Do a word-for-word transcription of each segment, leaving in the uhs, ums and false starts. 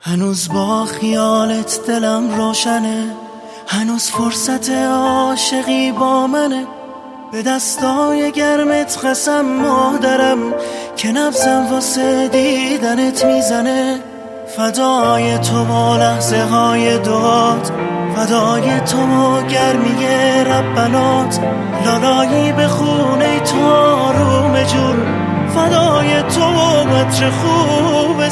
هنوز با خیالت دلم روشنه، هنوز فرصت عاشقی با منه. به دستای گرمت قسم مادرم که نبضم واسه دیدنت میزنه. فدای تو با لحظه های دعات، فدای تو و گرمی ربنات، لالایی به خونه تو آروم جون، فدای تو و عطر خوب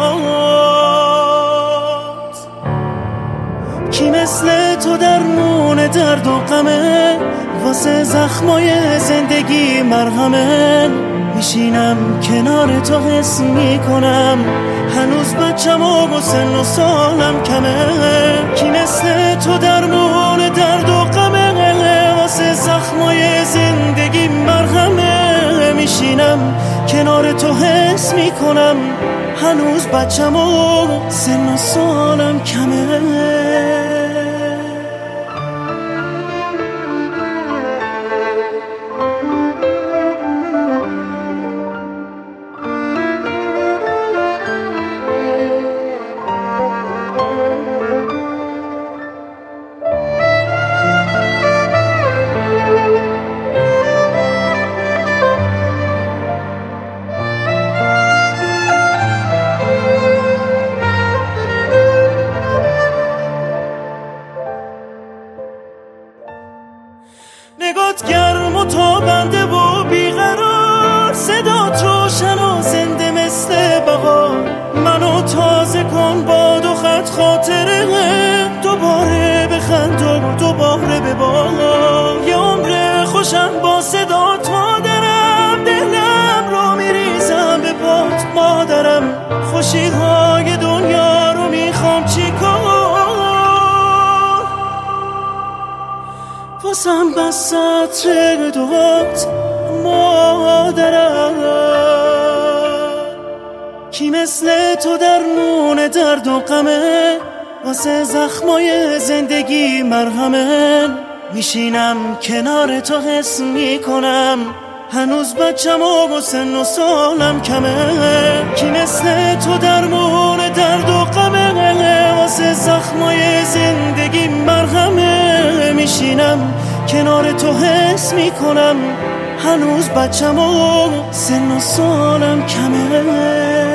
صدات. کی مثل تو درمون درد و غمه، واسه زخمای زندگی مرهمه. میشینم کنار تو حس میکنم هنوز بچم و سن و سالم کمه. کی مثل تو درمون درد و غمه، واسه زخمای زندگی مرهمه. میشینم کنار تو حس میکنم هنوز بچم و سن و سالم کمه. نگات گرم و تابنده و بیقرار، صدات روشن و زنده مثل بهار. منو تازه کن با دو خط خاطره، دوباره بخند و دوباره ببار. یه عمر خوشم با صدات مادرم، دلم رو میریزم به پات مادرم. خوشی های دنیا رو میخوام چیکار، واسم بس عطر دوات مادرم. کی مثل تو درمون درد و غمه، واسه زخمای زندگی مرهمه. میشینم کنار تو حس میکنم هنوز بچم و سن و سالم کمه. کی مثل تو درمون درد و غمه، واسه زخمای زندگی مرهمه. میشینم کنار تو حس میکنم هنوز بچم و سن و سالم کمه.